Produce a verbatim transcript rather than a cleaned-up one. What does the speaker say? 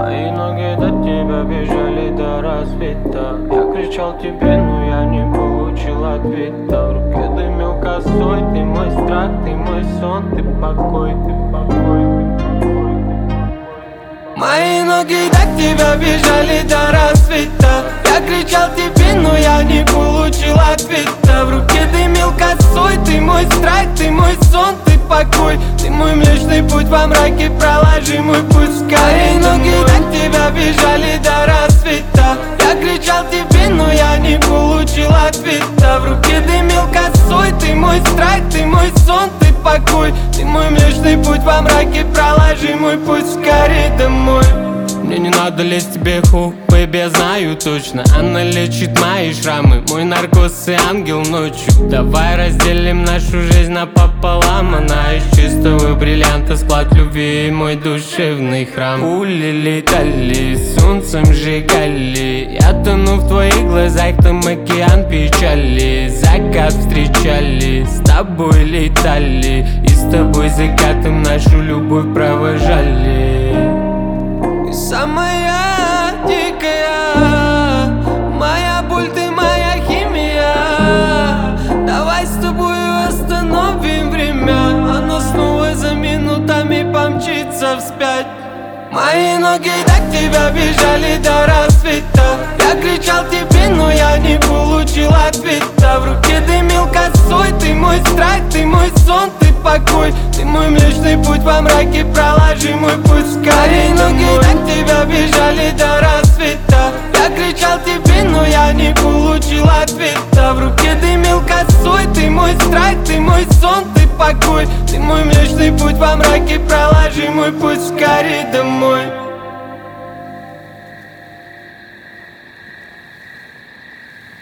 Мои ноги до тебя бежали до рассвета. Я кричал тебе, но я не получил ответа. В руке дымил косой, ты мой страх, ты мой сон, ты покой, ты покой, ты покой, ты покой. Мои ноги до тебя бежали до рассвета. Я кричал тебе, но я не получил ответа. В руке дымил косой, ты мой страх, ты мой сон, ты покой. Ты мой млечный путь во мраке, проложи мой путь скорей. Мои ноги до тебя бежали до рассвета. Я кричал тебе, но я не получил ответа. В руке дымил косой, ты мой страх, ты мой сон, ты покой. Ты мой млечный путь во мраке, проложи мой путь скорей домой. Мне не надо лезть тебе ху, бэйби, я знаю точно. Она лечит мои шрамы, мой наркоз и ангел ночью. Давай разделим нашу жизнь напополам. Она из чистого бриллианта, склад любви и мой душевный храм. Пули летали, солнцем сжигали. Я тону в твоих глазах, там океан печали. Закат встречали, с тобой летали. И с тобой закатом нашу любовь провожали. Ты самая дикая, моя боль, ты моя химия. Давай с тобой остановим время. Оно снова за минутами помчится вспять. Мои ноги до тебя бежали до рассвета. Я кричал тебе, но я не получил ответа. В руке дымил косой, ты мой страх, ты мой сон, ты покой. Ты мой млечный путь во мраке, проложи мой путь скорей. Ноги до тебя бежали до рассвета. Я кричал тебе, но я не получил ответа. В руке дымил косой, ты мой страх, ты мой сон, ты покой. Ты мой млечный путь во мраке, проложи мой путь скорей домой.